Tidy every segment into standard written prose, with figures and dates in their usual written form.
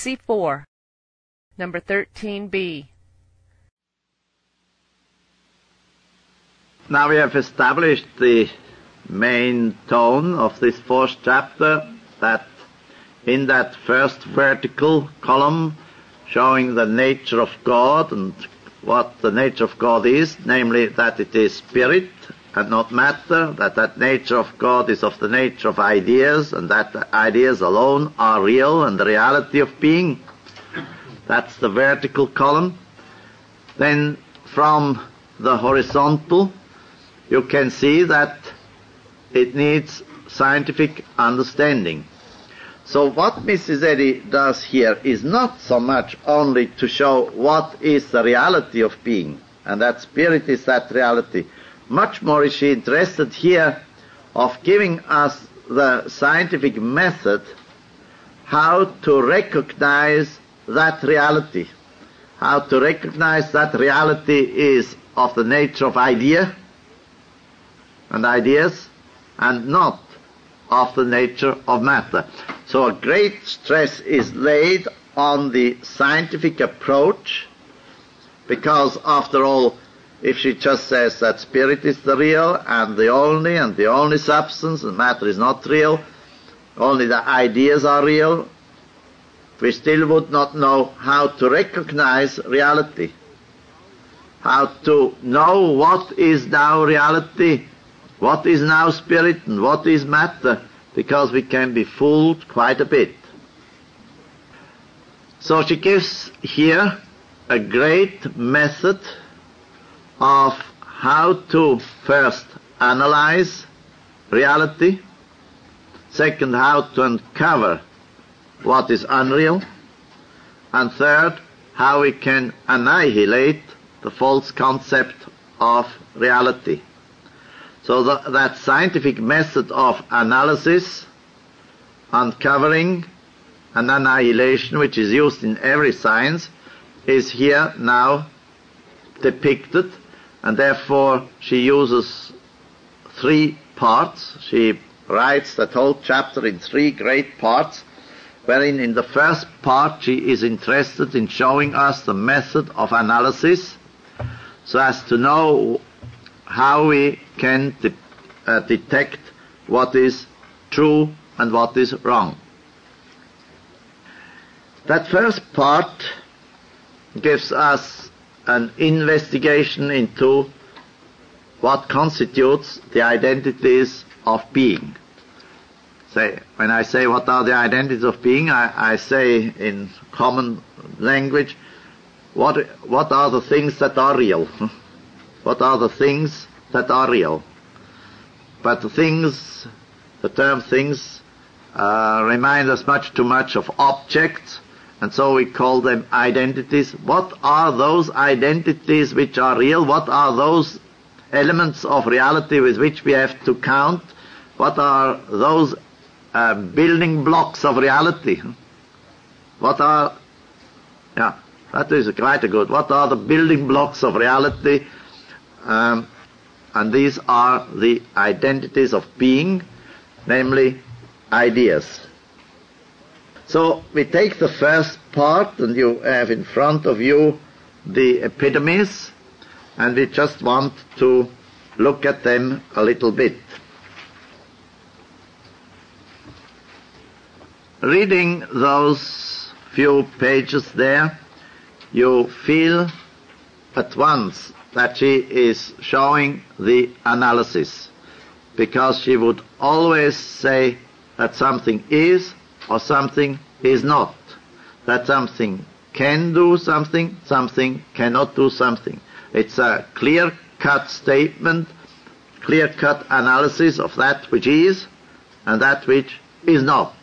C4. Number 13B. Now we have established the main tone of this fourth chapter, that in that first vertical column showing the nature of God and what the nature of God is, namely that it is spirit and not matter, that nature of God is of the nature of ideas, and that ideas alone are real and the reality of being. That's the vertical column. Then from the horizontal you can see that it needs scientific understanding. So what Mrs. Eddy does here is not so much only to show what is the reality of being, and that spirit is that reality. Much more is she interested here of giving us the scientific method how to recognize that reality. How to recognize that reality is of the nature of idea and ideas, and not of the nature of matter. So a great stress is laid on the scientific approach, because after all, if she just says that spirit is the real and the only substance, and matter is not real, only the ideas are real, we still would not know how to recognize reality, how to know what is now reality, what is now spirit and what is matter, because we can be fooled quite a bit. So she gives here a great method of how to first analyze reality, second, how to uncover what is unreal, and third, how we can annihilate the false concept of reality. So that scientific method of analysis, uncovering, and annihilation, which is used in every science, is here now depicted, and therefore she uses 3 parts. She writes that whole chapter in 3 great parts, wherein in the first part she is interested in showing us the method of analysis, so as to know how we can detect what is true and what is wrong. That first part gives us an investigation into what constitutes the identities of being. When I say what are the identities of being, I say in common language, what are the things that are real? What are the things that are real? But the term things remind us much too much of objects, and so we call them identities. What are those identities which are real? What are those elements of reality with which we have to count? What are those building blocks of reality? That is quite a good. What are the building blocks of reality? And these are the identities of being, namely ideas. So we take the first part, and you have in front of you the epitomes, and we just want to look at them a little bit. Reading those few pages there, you feel at once that she is showing the analysis, because she would always say that something is or something is not, that something can do something, something cannot do something. It's a clear-cut statement, clear-cut analysis of that which is and that which is not.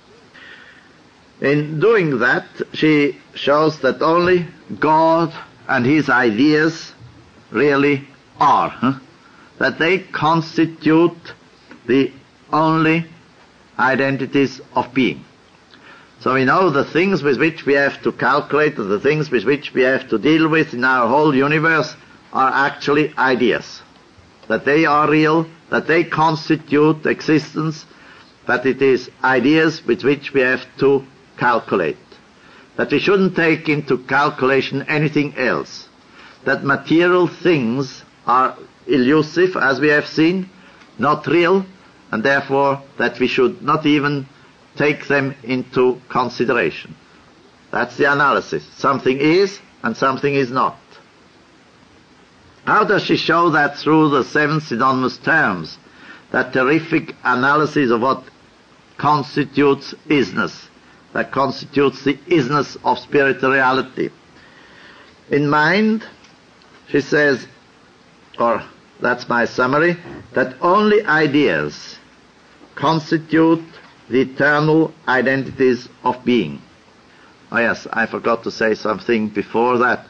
In doing that, she shows that only God and his ideas really are, that they constitute the only identities of being. So we know the things with which we have to calculate, the things with which we have to deal with in our whole universe are actually ideas, that they are real, that they constitute existence, that it is ideas with which we have to calculate. that we shouldn't take into calculation anything else, that material things are elusive, as we have seen, not real, and therefore that we should not even take them into consideration. That's the analysis. Something is and something is not. How does she show that through the 7 synonymous terms? That terrific analysis of what constitutes isness, that constitutes the isness of spiritual reality. In mind, she says, or that's my summary, that only ideas constitute the eternal identities of being. Oh yes, I forgot to say something before that.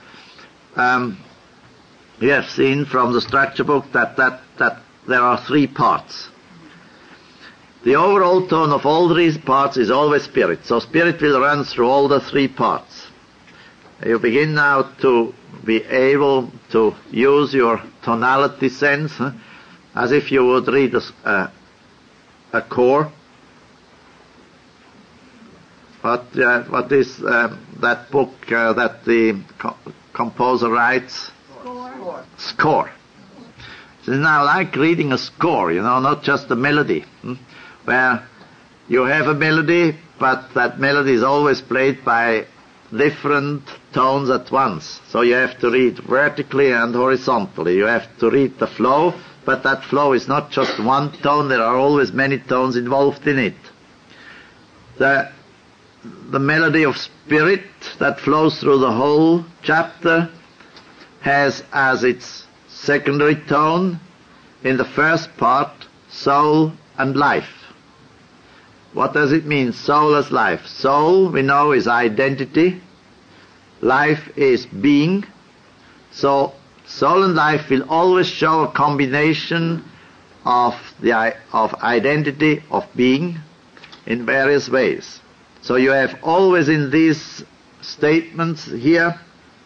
We have seen from the structure book that there are 3 parts. The overall tone of all 3 parts is always spirit. So spirit will run through all the 3 parts. You begin now to be able to use your tonality sense, as if you would read a core. What is that book that the composer writes? Score. It's now like reading a score, not just a melody, where you have a melody, but that melody is always played by different tones at once. So you have to read vertically and horizontally. You have to read the flow, but that flow is not just one tone. There are always many tones involved in it. The melody of spirit that flows through the whole chapter has as its secondary tone, in the first part, soul and life. What does it mean, soul as life? Soul, we know, is identity. Life is being. So soul and life will always show a combination of identity, of being, in various ways. So you have always in these statements here,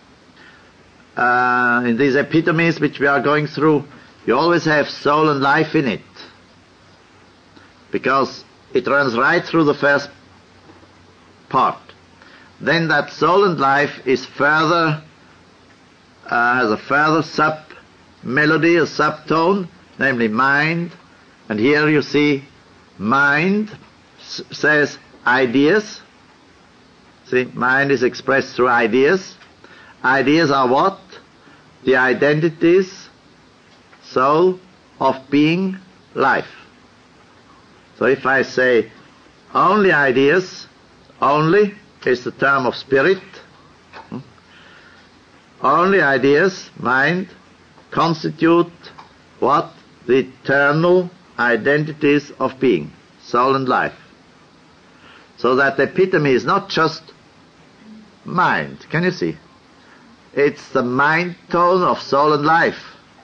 in these epitomes which we are going through, you always have soul and life in it, because it runs right through the first part. Then that soul and life is further, has a further sub-melody, a subtone, namely mind. And here you see mind says ideas. See, mind is expressed through ideas. Ideas are what? The identities, soul, of being, life. So if I say only ideas, only is the term of spirit, only ideas, mind, constitute what? The eternal identities of being, soul and life. So that the epitome is not just mind. Can you see? It's the mind tone of soul and life.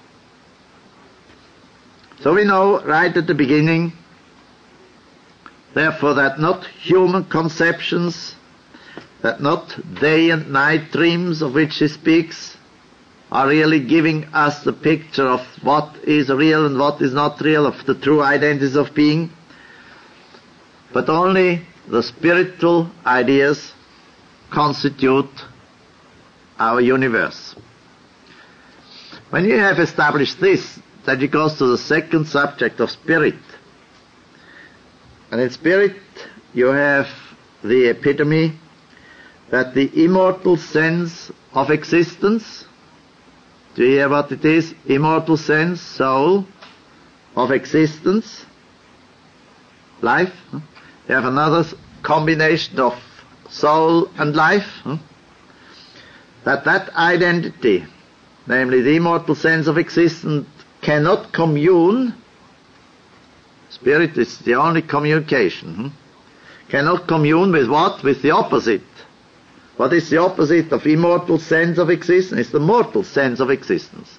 So we know right at the beginning, therefore, that not human conceptions, that not day and night dreams of which he speaks, are really giving us the picture of what is real and what is not real, of the true identities of being, but only the spiritual ideas constitute our universe. When you have established this, then it goes to the second subject of spirit. And in spirit you have the epitome that the immortal sense of existence, do you hear what it is? Immortal sense, soul, of existence, life. You have another combination of soul and life. That identity, namely the immortal sense of existence, cannot commune. Spirit is the only communication. Cannot commune with what? With the opposite. What is the opposite of immortal sense of existence? It's the mortal sense of existence.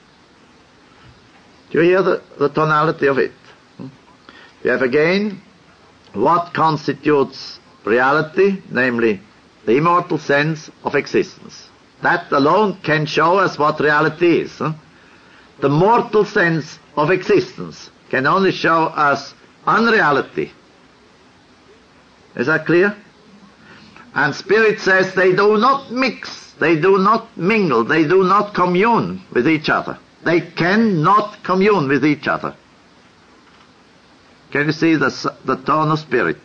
Do you hear the tonality of it? You have again what constitutes reality, namely the immortal sense of existence. That alone can show us what reality is. The mortal sense of existence can only show us unreality. Is that clear? And Spirit says they do not mix, they do not mingle, they do not commune with each other. They cannot commune with each other. Can you see the tone of Spirit?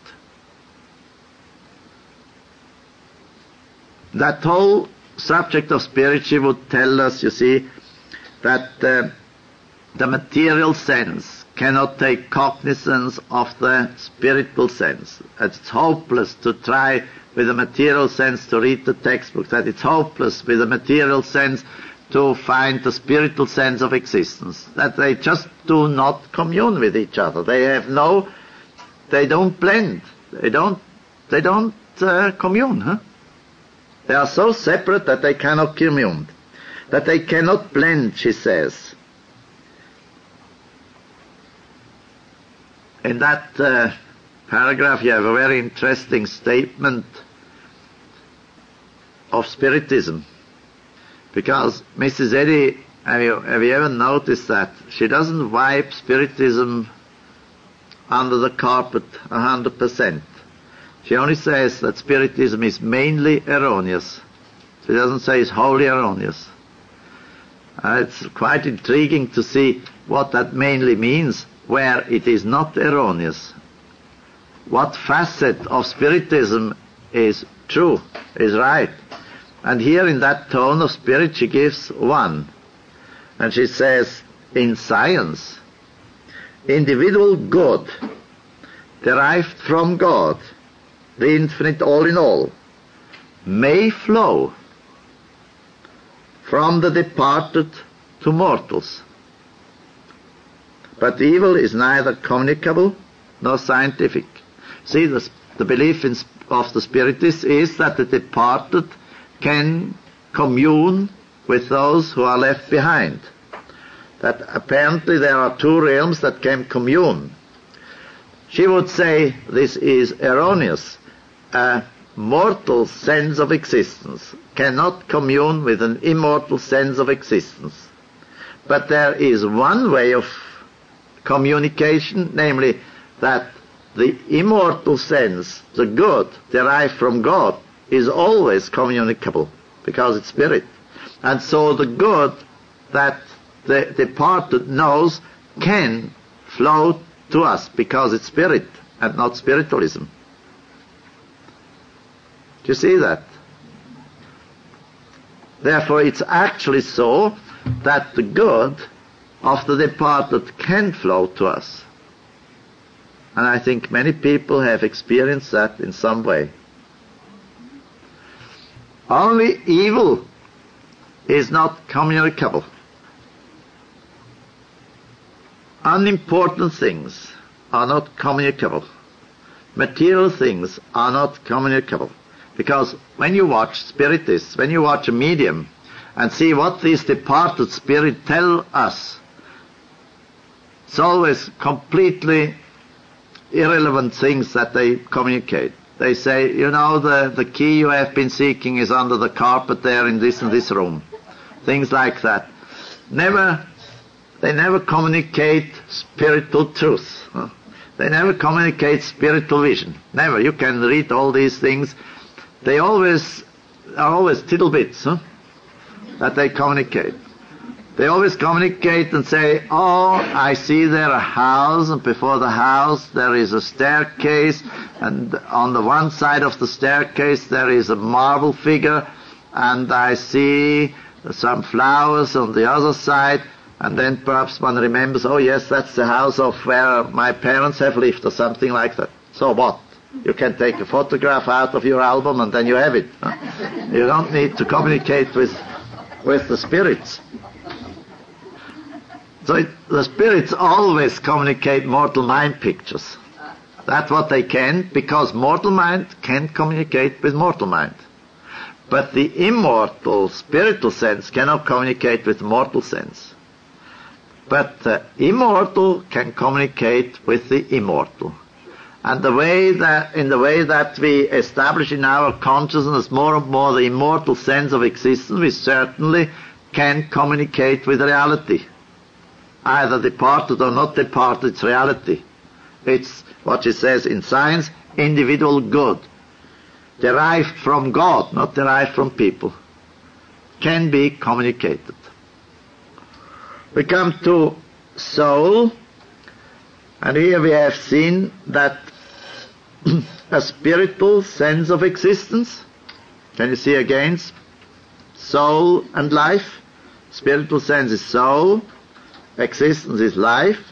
That whole subject of Spirit, she would tell us, you see, that the material sense cannot take cognizance of the spiritual sense. It's hopeless to try with the material sense to read the textbook, that it's hopeless with the material sense to find the spiritual sense of existence, that they just do not commune with each other. They don't blend, they don't commune, huh? They are so separate that they cannot commune, that they cannot blend, she says. In that paragraph you have a very interesting statement of Spiritism, because Mrs. Eddy, have you ever noticed that she doesn't wipe Spiritism under the carpet 100%. She only says that Spiritism is mainly erroneous. She doesn't say it's wholly erroneous. It's quite intriguing to see what that mainly means, where it is not erroneous. What facet of Spiritism is true, is right. And here in that tone of Spirit she gives one. And she says, in science, individual good, derived from God, the infinite all in all, may flow from the departed to mortals. But evil is neither communicable nor scientific. See, the belief of the Spiritists is that the departed can commune with those who are left behind. That apparently there are two realms that can commune. She would say this is erroneous. A mortal sense of existence cannot commune with an immortal sense of existence. But there is one way of communication, namely that the immortal sense, the good derived from God, is always communicable because it's spirit. And so the good that the departed knows can flow to us because it's spirit and not spiritualism. Do you see that? Therefore it's actually so that the good of the departed can flow to us. And I think many people have experienced that in some way. Only evil is not communicable. Unimportant things are not communicable. Material things are not communicable. Because when you watch spiritists, when you watch a medium, and see what these departed spirits tell us, it's always completely irrelevant things that they communicate. They say, you know, the key you have been seeking is under the carpet there in this and this room. Things like that. They never communicate spiritual truth. They never communicate spiritual vision. Never. You can read all these things. They are always tittlebits that they communicate. They always communicate and say, oh, I see there a house, and before the house there is a staircase, and on the one side of the staircase there is a marble figure, and I see some flowers on the other side, and then perhaps one remembers, oh yes, that's the house of where my parents have lived, or something like that. So what? You can take a photograph out of your album and then you have it. You don't need to communicate with the spirits. So the spirits always communicate mortal mind pictures. That's what they can, because mortal mind can communicate with mortal mind. But the immortal spiritual sense cannot communicate with the mortal sense. But the immortal can communicate with the immortal. And in the way that we establish in our consciousness more and more the immortal sense of existence, we certainly can communicate with reality. Either departed or not departed, it's reality. It's what she says in science, individual good, derived from God, not derived from people, can be communicated. We come to soul, and here we have seen that a spiritual sense of existence. Can you see again? Soul and life. Spiritual sense is soul, existence is life.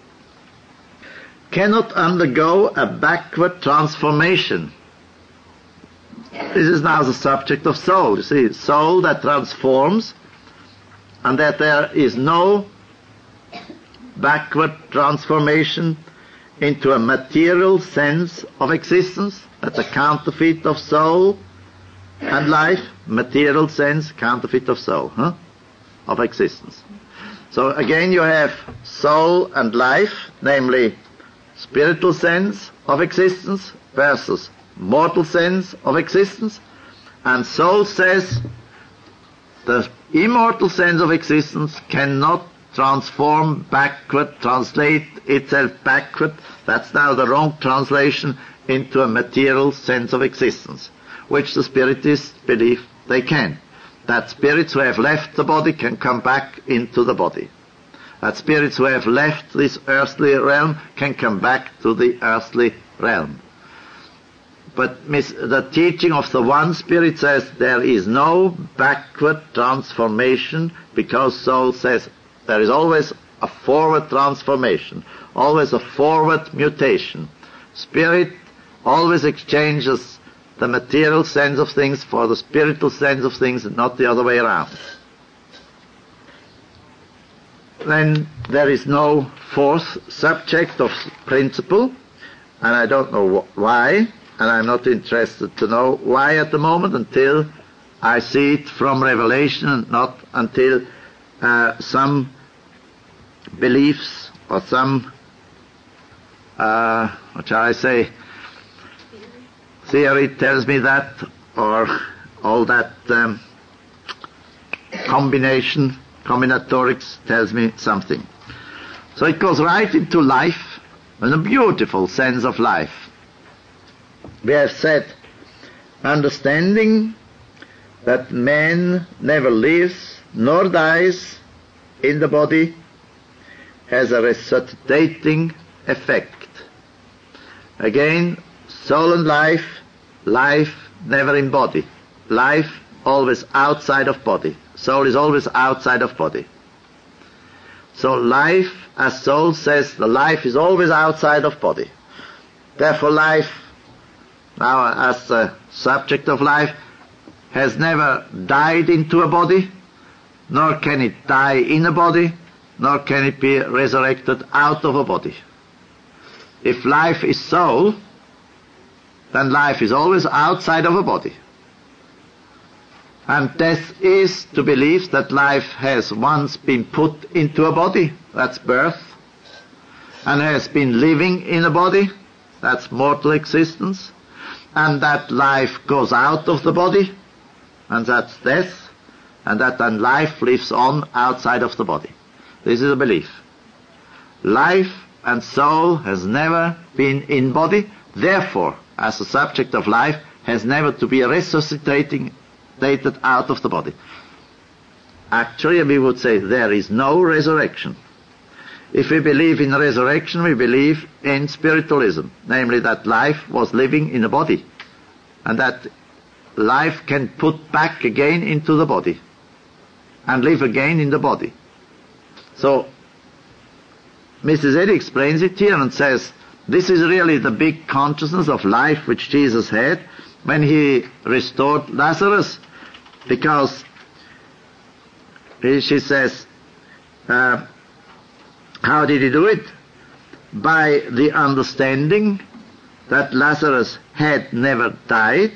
Cannot undergo a backward transformation. This is now the subject of soul. You see, soul that transforms, and that there is no backward transformation into a material sense of existence. That's a counterfeit of soul and life. Material sense, counterfeit of soul, of existence. So again you have soul and life, namely spiritual sense of existence versus mortal sense of existence. And soul says the immortal sense of existence cannot transform backward, translate itself backward. That's now the wrong translation into a material sense of existence, which the spiritists believe they can. That spirits who have left the body can come back into the body. That spirits who have left this earthly realm can come back to the earthly realm. But the teaching of the one spirit says there is no backward transformation, because soul says there is always a forward transformation, always a forward mutation. Spirit always exchanges the material sense of things for the spiritual sense of things, and not the other way around. Then there is no fourth subject of principle, and I don't know why, and I'm not interested to know why at the moment until I see it from Revelation, and not until some beliefs or some, what shall I say, theory tells me that, or all that combinatorics tells me something. So it goes right into life, and a beautiful sense of life. We have said, understanding that man never lives nor dies in the body has a resuscitating effect. Again, soul and life, life never in body. Life always outside of body. Soul is always outside of body. So life, as soul says, the life is always outside of body. Therefore life, now as the subject of life, has never died into a body, nor can it die in a body, nor can it be resurrected out of a body. If life is soul, then life is always outside of a body. And death is to believe that life has once been put into a body, that's birth, and has been living in a body, that's mortal existence, and that life goes out of the body, and that's death, and that then life lives on outside of the body. This is a belief. Life and soul has never been in body, therefore, as a subject of life, has never to be resuscitated out of the body. Actually, we would say there is no resurrection. If we believe in resurrection, we believe in spiritualism, namely that life was living in a body, and that life can put back again into the body, and live again in the body. So, Mrs. Eddy explains it here and says, this is really the big consciousness of life which Jesus had when he restored Lazarus, because she says, how did he do it? By the understanding that Lazarus had never died,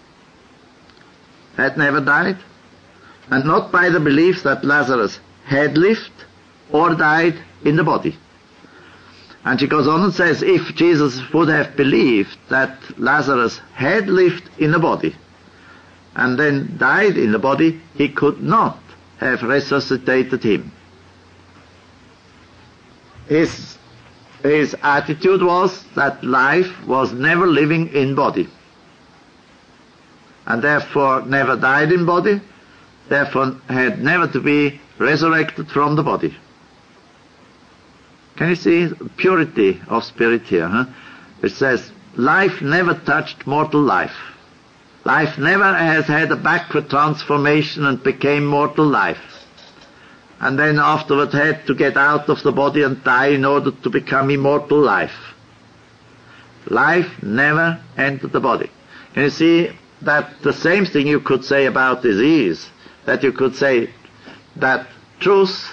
and not by the belief that Lazarus had lived or died in the body. And she goes on and says, if Jesus would have believed that Lazarus had lived in the body and then died in the body, he could not have resuscitated him. His attitude was that life was never living in body. and therefore never died in body, therefore had never to be resurrected from the body. Can you see purity of spirit here? Huh? It says, life never touched mortal life. Life never has had a backward transformation and became mortal life. And then afterward had to get out of the body and die in order to become immortal life. Life never entered the body. Can you see that the same thing you could say about disease? That you could say that truth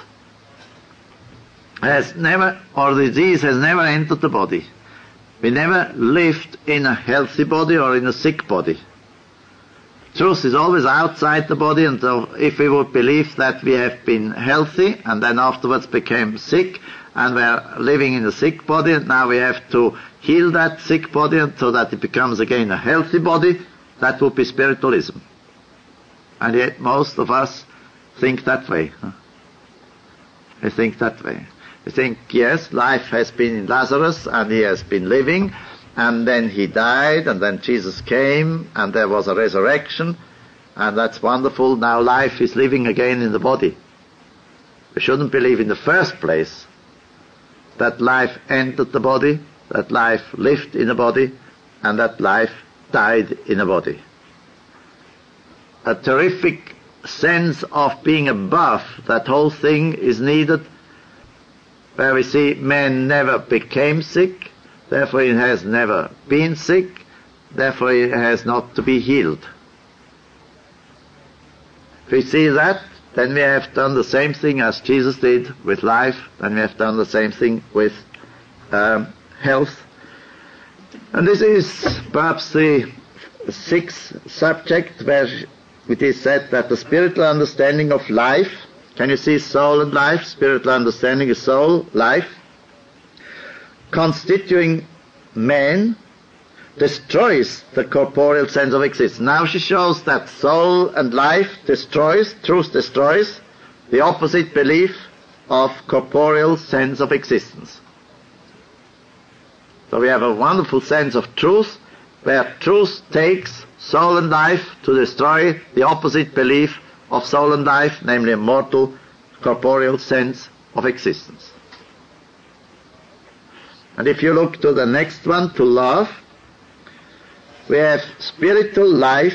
has never, or disease has never entered the body. We never lived in a healthy body or in a sick body. Truth is always outside the body, and so if we would believe that we have been healthy and then afterwards became sick and we're living in a sick body, and now we have to heal that sick body so that it becomes again a healthy body, that would be spiritualism. And yet most of us think that way. Huh? We think that way. We think, yes, life has been in Lazarus and he has been living, and then he died, and then Jesus came, and there was a resurrection, and that's wonderful. Now life is living again in the body. We shouldn't believe in the first place that life entered the body, that life lived in a body, and that life died in a body. A terrific sense of being above that whole thing is needed, where we see man never became sick, therefore he has never been sick, therefore he has not to be healed. If we see that, then we have done the same thing as Jesus did with life, then we have done the same thing with health. And this is perhaps the sixth subject, where it is said that the spiritual understanding of life, can you see soul and life? Spiritual understanding is soul, life, constituting man, destroys the corporeal sense of existence. Now she shows that soul and life destroys, truth destroys, the opposite belief of corporeal sense of existence. So we have a wonderful sense of truth, where truth takes soul and life to destroy the opposite belief of soul and life, namely a mortal corporeal sense of existence. And if you look to the next one, to love, we have spiritual life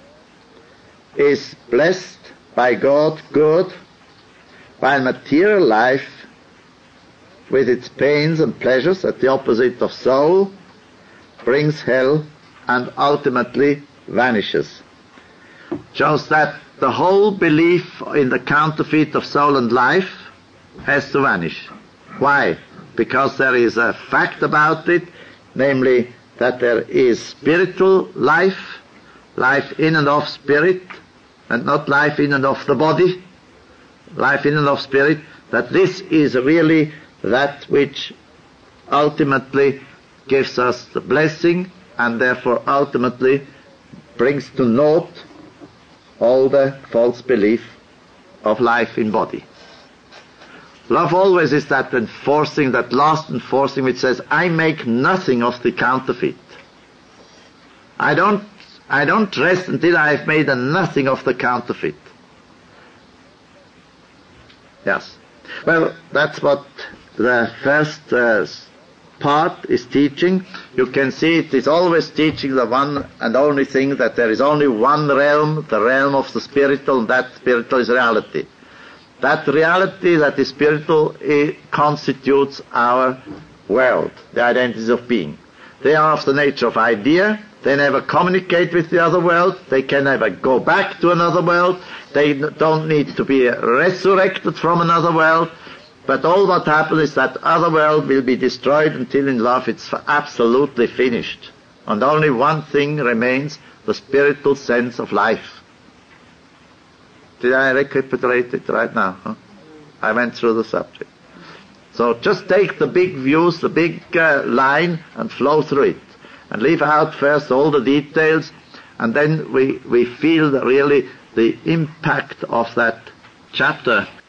is blessed by God, good, while material life, with its pains and pleasures at the opposite of soul, brings hell and ultimately vanishes. Shows that the whole belief in the counterfeit of soul and life has to vanish. Why? Because there is a fact about it, namely that there is spiritual life, life in and of spirit, and not life in and of the body, life in and of spirit, that this is really that which ultimately gives us the blessing, and therefore ultimately brings to naught all the false belief of life in body. Love always is that enforcing, that last enforcing, which says, I make nothing of the counterfeit. I don't rest until I have made a nothing of the counterfeit. Yes. Well, that's what the first part is teaching. You can see it is always teaching the one and only thing, that there is only one realm, the realm of the spiritual, and that spiritual is reality. That reality that is spiritual, it constitutes our world, the identities of being. They are of the nature of idea. They never communicate with the other world. They can never go back to another world. They don't need to be resurrected from another world. But all what happens is that other world will be destroyed until in love it's absolutely finished. And only one thing remains, the spiritual sense of life. Did I recapitulate it right now? Huh? I went through the subject. So just take the big views, the big line, and flow through it. And leave out first all the details, and then we feel really the impact of that chapter